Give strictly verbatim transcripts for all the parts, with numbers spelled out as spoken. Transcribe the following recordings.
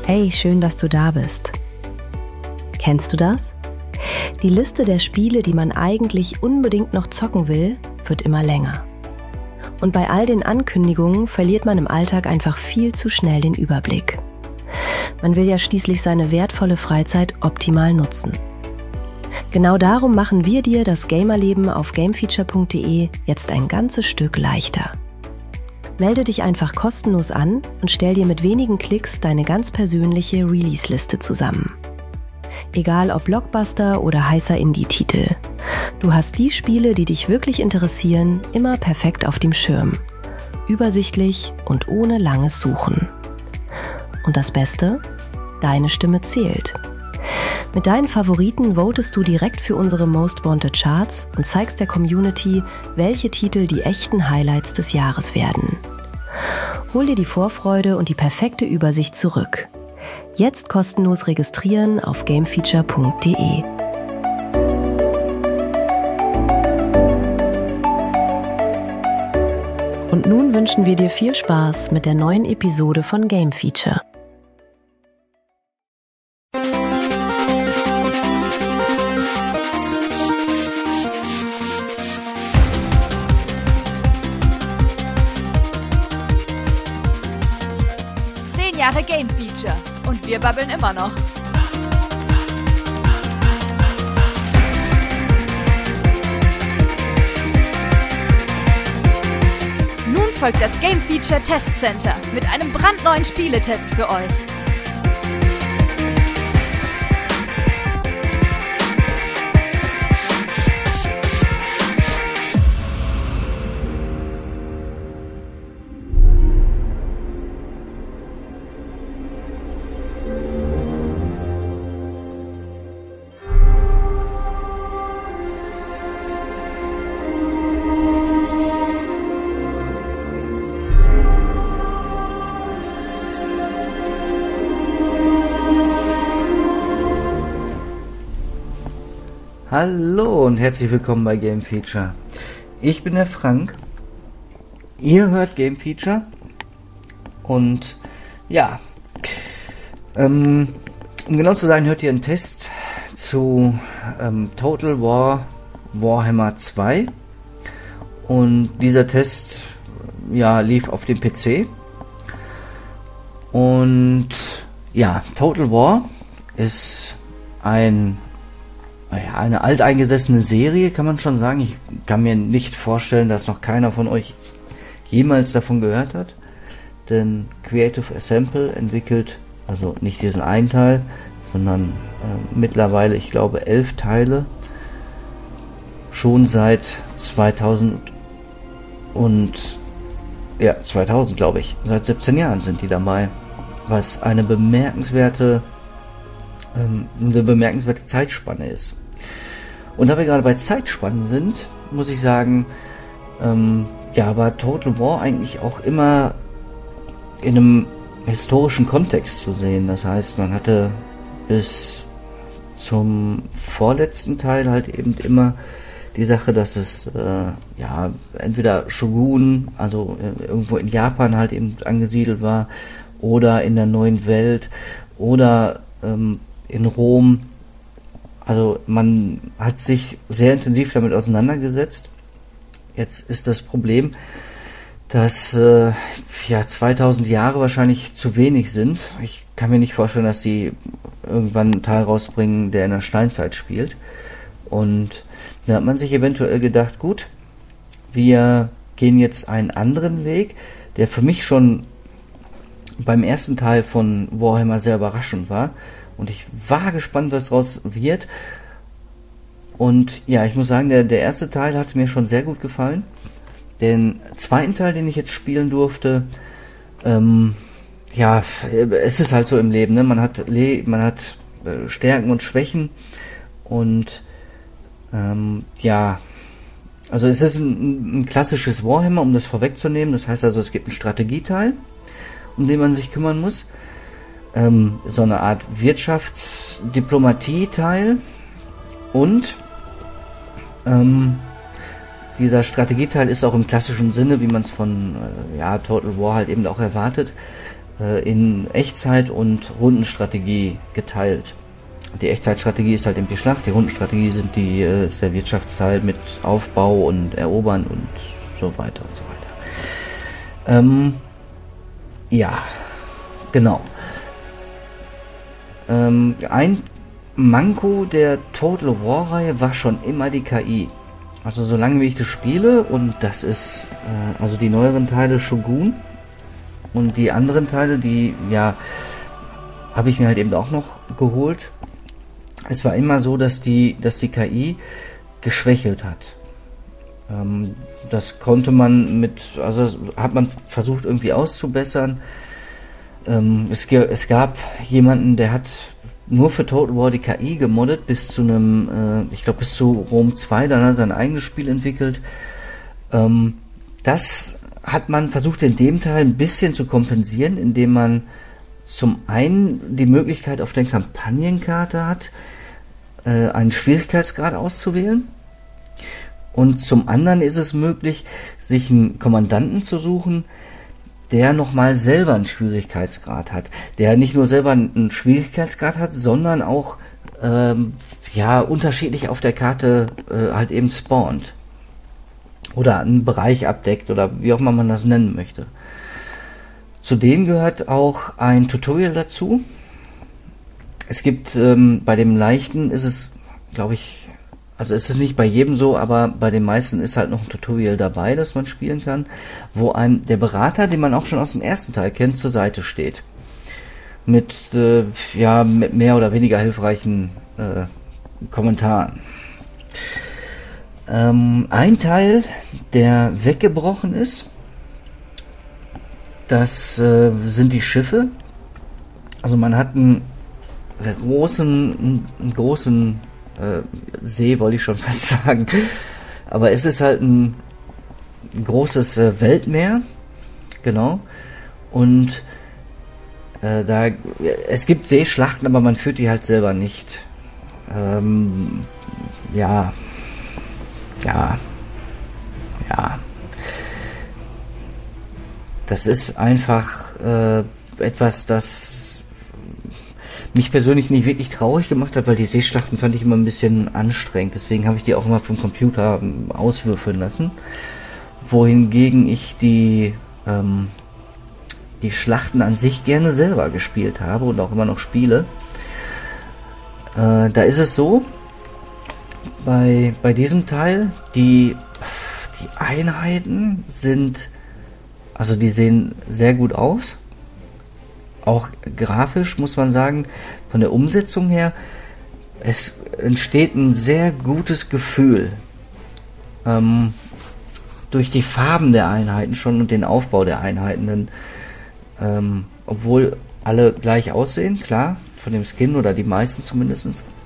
Hey, schön, dass du da bist. Kennst du das? Die Liste der Spiele, die man eigentlich unbedingt noch zocken will, wird immer länger. Und bei all den Ankündigungen verliert man im Alltag einfach viel zu schnell den Überblick. Man will ja schließlich seine wertvolle Freizeit optimal nutzen. Genau darum machen wir dir das Gamerleben auf gamefeature punkt de jetzt ein ganzes Stück leichter. Melde dich einfach kostenlos an und stell dir mit wenigen Klicks deine ganz persönliche Release-Liste zusammen. Egal ob Blockbuster oder heißer Indie-Titel. Du hast die Spiele, die dich wirklich interessieren, immer perfekt auf dem Schirm. Übersichtlich und ohne langes Suchen. Und das Beste? Deine Stimme zählt. Mit deinen Favoriten votest du direkt für unsere Most Wanted Charts und zeigst der Community, welche Titel die echten Highlights des Jahres werden. Hol dir die Vorfreude und die perfekte Übersicht zurück. Jetzt kostenlos registrieren auf gamefeature punkt de. Und nun wünschen wir dir viel Spaß mit der neuen Episode von Game Feature. Jahre Game Feature und wir babbeln immer noch. Nun folgt das Game Feature Test Center mit einem brandneuen Spieletest für euch. Hallo und herzlich willkommen bei Game Feature. Ich bin der Frank. Ihr hört Game Feature. Und ja, ähm, um genau zu sein, hört ihr einen Test zu ähm, Total War Warhammer zwei. Und dieser Test ja, lief auf dem P C. Und ja, Total War ist ein Ja, eine alteingesessene Serie, kann man schon sagen. Ich kann mir nicht vorstellen, dass noch keiner von euch jemals davon gehört hat. Denn Creative Assembly entwickelt, also nicht diesen einen Teil, sondern äh, mittlerweile, ich glaube, elf Teile. Schon seit zweitausend und ja, zweitausend glaube ich. Seit siebzehn Jahren sind die dabei. Was eine bemerkenswerte ähm, eine bemerkenswerte Zeitspanne ist. Und da wir gerade bei Zeitspannen sind, muss ich sagen, ähm, ja, war Total War eigentlich auch immer in einem historischen Kontext zu sehen. Das heißt, man hatte bis zum vorletzten Teil halt eben immer die Sache, dass es äh, ja entweder Shogun, also äh, irgendwo in Japan halt eben angesiedelt war, oder in der neuen Welt, oder ähm, in Rom. Also man hat sich sehr intensiv damit auseinandergesetzt. Jetzt ist das Problem, dass äh, ja zweitausend Jahre wahrscheinlich zu wenig sind. Ich kann mir nicht vorstellen, dass die irgendwann einen Teil rausbringen, der in der Steinzeit spielt. Und da hat man sich eventuell gedacht, gut, wir gehen jetzt einen anderen Weg, der für mich schon beim ersten Teil von Warhammer sehr überraschend war. Und ich war gespannt, was raus wird. Und ja, ich muss sagen, der, der erste Teil hat mir schon sehr gut gefallen. Den zweiten Teil, den ich jetzt spielen durfte, ähm, ja, es ist halt so im Leben, ne? Man hat, Le- man hat äh, Stärken und Schwächen. Und ähm, ja, also es ist ein, ein klassisches Warhammer, um das vorwegzunehmen. Das heißt also, es gibt einen Strategieteil, um den man sich kümmern muss. Ähm, so eine Art Wirtschaftsdiplomatie-Teil und ähm, dieser Strategieteil ist auch im klassischen Sinne, wie man es von äh, ja, Total War halt eben auch erwartet, äh, in Echtzeit und Rundenstrategie geteilt. Die Echtzeitstrategie ist halt eben die Schlacht, die Rundenstrategie sind die, äh, ist der Wirtschaftsteil mit Aufbau und Erobern und so weiter und so weiter. Ähm, ja, genau. Ähm, ein Manko der Total War-Reihe war schon immer die K I. Also solange wie ich das spiele, und das ist, äh, also die neueren Teile Shogun und die anderen Teile, die, ja, habe ich mir halt eben auch noch geholt. Es war immer so, dass die, dass die K I geschwächelt hat. Ähm, das konnte man mit, also hat man versucht irgendwie auszubessern. Ähm, es, es gab jemanden, der hat nur für Total War die K I gemoddet bis zu einem, äh, ich glaube bis zu Rom zwei, dann hat er sein eigenes Spiel entwickelt. Ähm, das hat man versucht in dem Teil ein bisschen zu kompensieren, indem man zum einen die Möglichkeit auf der Kampagnenkarte hat, äh, einen Schwierigkeitsgrad auszuwählen, und zum anderen ist es möglich, sich einen Kommandanten zu suchen, der nochmal selber einen Schwierigkeitsgrad hat, der nicht nur selber einen Schwierigkeitsgrad hat, sondern auch ähm, ja unterschiedlich auf der Karte äh, halt eben spawnt oder einen Bereich abdeckt oder wie auch immer man das nennen möchte. Zudem gehört auch ein Tutorial dazu. Es gibt ähm, bei dem leichten ist es, glaube ich, also es ist nicht bei jedem so, aber bei den meisten ist halt noch ein Tutorial dabei, das man spielen kann, wo einem der Berater, den man auch schon aus dem ersten Teil kennt, zur Seite steht. Mit, äh, ja, mit mehr oder weniger hilfreichen äh, Kommentaren. Ähm, ein Teil, der weggebrochen ist, das äh, sind die Schiffe. Also man hat einen großen, einen großen äh, See, wollte ich schon fast sagen. Aber es ist halt ein großes äh, Weltmeer, genau. Und äh, da es gibt Seeschlachten, aber man führt die halt selber nicht. Ähm, ja, ja, ja. Das ist einfach äh, etwas, das mich persönlich nicht wirklich traurig gemacht hat, weil die Seeschlachten fand ich immer ein bisschen anstrengend. Deswegen habe ich die auch immer vom Computer ähm, auswürfeln lassen. Wohingegen ich die, ähm, die Schlachten an sich gerne selber gespielt habe und auch immer noch spiele. Äh, da ist es so, bei, bei diesem Teil, die, die Einheiten sind... Also die sehen sehr gut aus. Auch grafisch muss man sagen, von der Umsetzung her, es entsteht ein sehr gutes Gefühl. Ähm, durch die Farben der Einheiten schon und den Aufbau der Einheiten. Denn, ähm, obwohl alle gleich aussehen, klar, von dem Skin oder die meisten zumindest,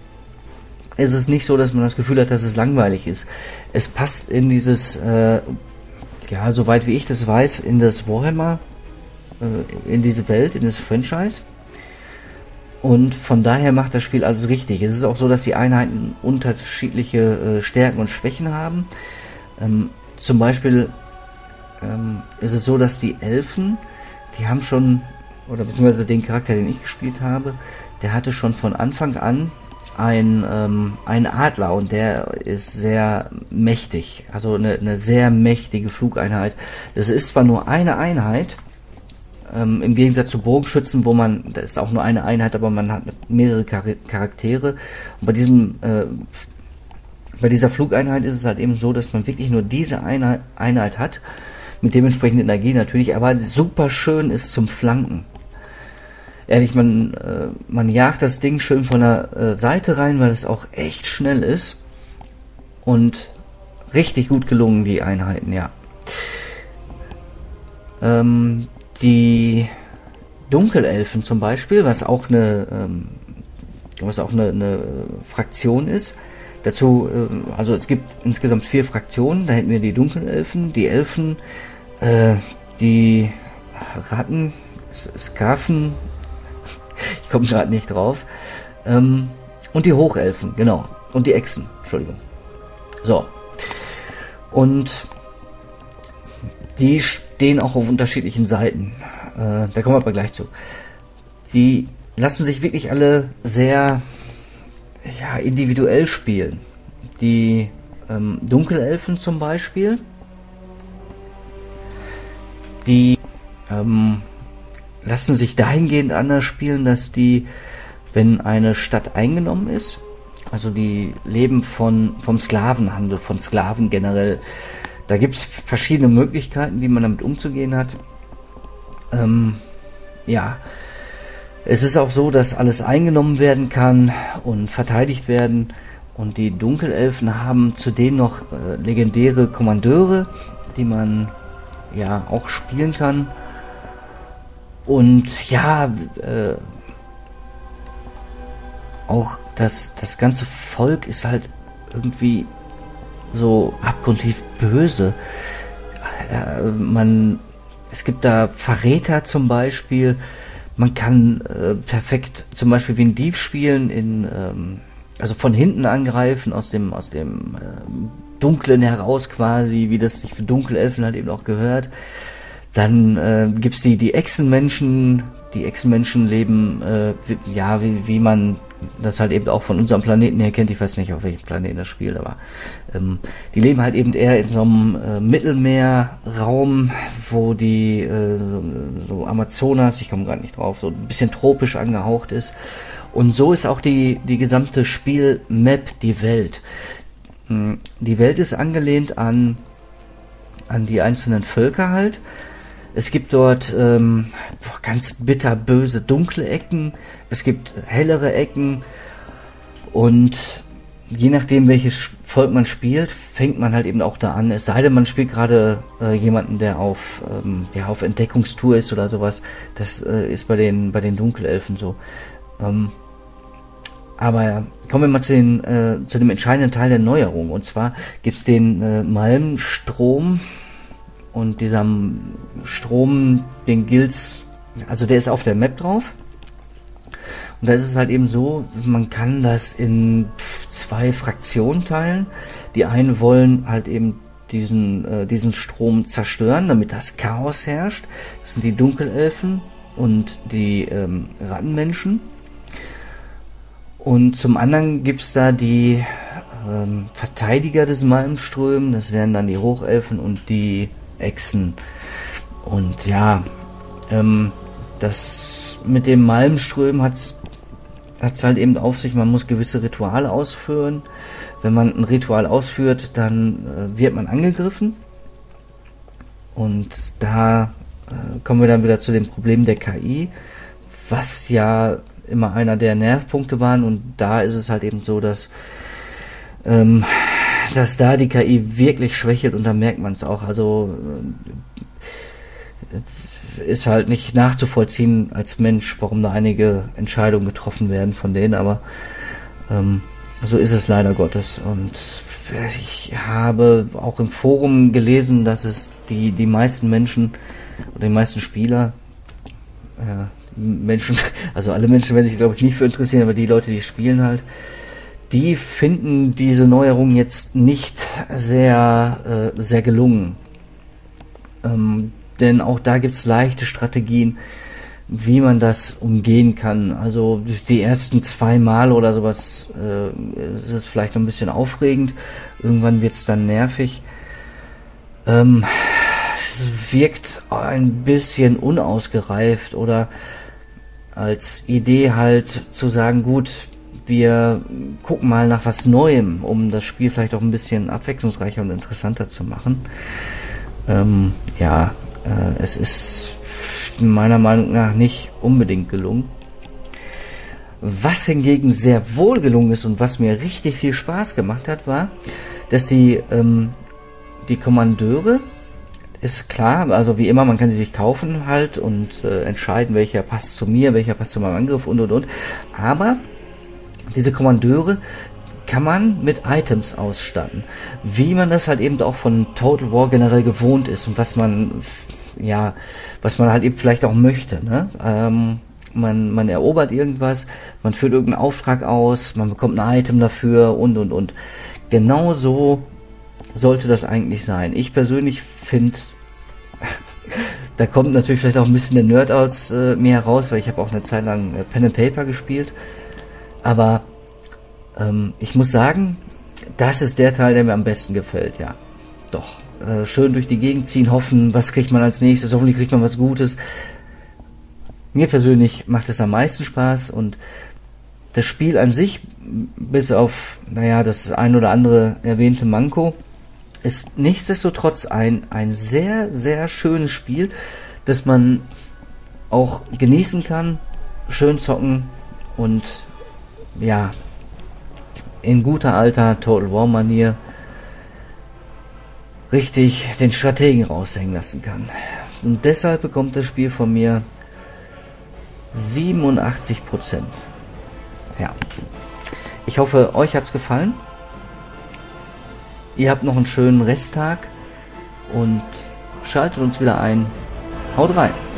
ist es nicht so, dass man das Gefühl hat, dass es langweilig ist. Es passt in dieses... Äh, ja, soweit wie ich das weiß, in das Warhammer, äh, in diese Welt, in das Franchise. Und von daher macht das Spiel alles richtig. Es ist auch so, dass die Einheiten unterschiedliche äh, Stärken und Schwächen haben. Ähm, zum Beispiel ähm, ist es so, dass die Elfen, die haben schon, oder beziehungsweise den Charakter, den ich gespielt habe, der hatte schon von Anfang an ein, ähm, ein Adler, und der ist sehr mächtig, also eine, eine sehr mächtige Flugeinheit. Das ist zwar nur eine Einheit, ähm, im Gegensatz zu Bogenschützen, wo man, das ist auch nur eine Einheit, aber man hat mehrere Char- Charaktere. Und bei diesem, äh, bei dieser Flugeinheit ist es halt eben so, dass man wirklich nur diese Einheit, Einheit hat, mit dementsprechend Energie natürlich, aber super schön ist zum Flanken. Ehrlich, man, äh, man jagt das Ding schön von der äh, Seite rein, weil es auch echt schnell ist. Und richtig gut gelungen, die Einheiten, ja. Ähm, die Dunkelelfen zum Beispiel, was auch eine, ähm, was auch eine, eine Fraktion ist. Dazu, äh, also es gibt insgesamt vier Fraktionen. Da hätten wir die Dunkelelfen, die Elfen, äh, die Ratten, Skaven, ich komme gerade nicht drauf. Ähm, und die Hochelfen, genau. Und die Echsen, Entschuldigung. So. Und die stehen auch auf unterschiedlichen Seiten. äh, da kommen wir aber gleich zu. Die lassen sich wirklich alle sehr ja, individuell spielen. Die ähm, Dunkelelfen zum Beispiel, die ähm, lassen sich dahingehend anders spielen, dass die, wenn eine Stadt eingenommen ist, also die leben von, vom Sklavenhandel, von Sklaven generell. Da gibt es verschiedene Möglichkeiten, wie man damit umzugehen hat. Ähm, ja, es ist auch so, dass alles eingenommen werden kann und verteidigt werden. Und die Dunkelelfen haben zudem noch äh, legendäre Kommandeure, die man ja auch spielen kann. Und ja, äh, auch das, das ganze Volk ist halt irgendwie so abgrundtief böse. Äh, man, es gibt da Verräter zum Beispiel. Man kann äh, perfekt zum Beispiel wie ein Dieb spielen, in, ähm, also von hinten angreifen, aus dem, aus dem ähm, Dunklen heraus quasi, wie das sich für Dunkelelfen halt eben auch gehört. Dann äh, gibt's die, die Echsenmenschen. Die Echsenmenschen leben, äh, wie, ja, wie, wie man das halt eben auch von unserem Planeten her kennt. Ich weiß nicht, auf welchem Planeten das spielt, aber ähm, die leben halt eben eher in so einem äh, Mittelmeerraum, wo die äh, so, so Amazonas, ich komme gerade nicht drauf, so ein bisschen tropisch angehaucht ist. Und so ist auch die, die gesamte Spielmap, die Welt. Hm, die Welt ist angelehnt an, an die einzelnen Völker halt. Es gibt dort ähm, ganz bitterböse dunkle Ecken, es gibt hellere Ecken und je nachdem welches Volk man spielt, fängt man halt eben auch da an. Es sei denn, man spielt gerade äh, jemanden, der auf, ähm, der auf Entdeckungstour ist oder sowas. Das äh, ist bei den, bei den Dunkelelfen so. Ähm, aber kommen wir mal zu, den, äh, zu dem entscheidenden Teil der Neuerung. Und zwar gibt es den äh, Malmstrom. Und dieser Strom, den gilt's, also der ist auf der Map drauf. Und da ist es halt eben so, man kann das in zwei Fraktionen teilen. Die einen wollen halt eben diesen, äh, diesen Strom zerstören, damit das Chaos herrscht. Das sind die Dunkelelfen und die ähm, Rattenmenschen. Und zum anderen gibt's da die ähm, Verteidiger des Malmströms. Das wären dann die Hochelfen und die Echsen. Und ja, ähm, das mit dem Malmström hat's hat's halt eben auf sich, man muss gewisse Rituale ausführen. Wenn man ein Ritual ausführt, dann äh, wird man angegriffen. Und da äh, kommen wir dann wieder zu dem Problem der K I, was ja immer einer der Nervpunkte waren. Und da ist es halt eben so, dass ähm, dass da die K I wirklich schwächelt und da merkt man es auch. Also äh, ist halt nicht nachzuvollziehen als Mensch, warum da einige Entscheidungen getroffen werden von denen, aber ähm, so ist es leider Gottes. Und ich habe auch im Forum gelesen, dass es die, die meisten Menschen oder die meisten Spieler, äh, Menschen, also alle Menschen werden sich glaube ich nicht für interessieren, aber die Leute, die spielen halt, die finden diese Neuerung jetzt nicht sehr, äh, sehr gelungen. Ähm, denn auch da gibt es leichte Strategien, wie man das umgehen kann. Also die ersten zwei Mal oder sowas äh, ist es vielleicht noch ein bisschen aufregend. Irgendwann wird es dann nervig. Ähm, es wirkt ein bisschen unausgereift oder als Idee halt zu sagen, gut, wir gucken mal nach was Neuem, um das Spiel vielleicht auch ein bisschen abwechslungsreicher und interessanter zu machen. Ähm, ja, äh, es ist meiner Meinung nach nicht unbedingt gelungen. Was hingegen sehr wohl gelungen ist und was mir richtig viel Spaß gemacht hat, war, dass die, ähm, die Kommandeure, ist klar, also wie immer, man kann sie sich kaufen halt und äh, entscheiden, welcher passt zu mir, welcher passt zu meinem Angriff und und und. Aber diese Kommandeure kann man mit Items ausstatten, wie man das halt eben auch von Total War generell gewohnt ist und was man, ja, was man halt eben vielleicht auch möchte, ne? Ähm, man, man erobert irgendwas, man führt irgendeinen Auftrag aus, man bekommt ein Item dafür und und und. Genau so sollte das eigentlich sein. Ich persönlich finde, da kommt natürlich vielleicht auch ein bisschen der Nerd aus äh, mir heraus, weil ich habe auch eine Zeit lang äh, Pen and Paper gespielt. Aber ähm, ich muss sagen, das ist der Teil, der mir am besten gefällt, ja. Doch. Äh, schön durch die Gegend ziehen, hoffen, was kriegt man als nächstes, hoffentlich kriegt man was Gutes. Mir persönlich macht es am meisten Spaß und das Spiel an sich, bis auf, naja, das ein oder andere erwähnte Manko, ist nichtsdestotrotz ein, ein sehr, sehr schönes Spiel, das man auch genießen kann, schön zocken und ja, in guter alter Total War Manier richtig den Strategen raushängen lassen kann. Und deshalb bekommt das Spiel von mir siebenundachtzig Prozent. Ja. Ich hoffe, euch hat's gefallen. Ihr habt noch einen schönen Resttag und schaltet uns wieder ein. Haut rein!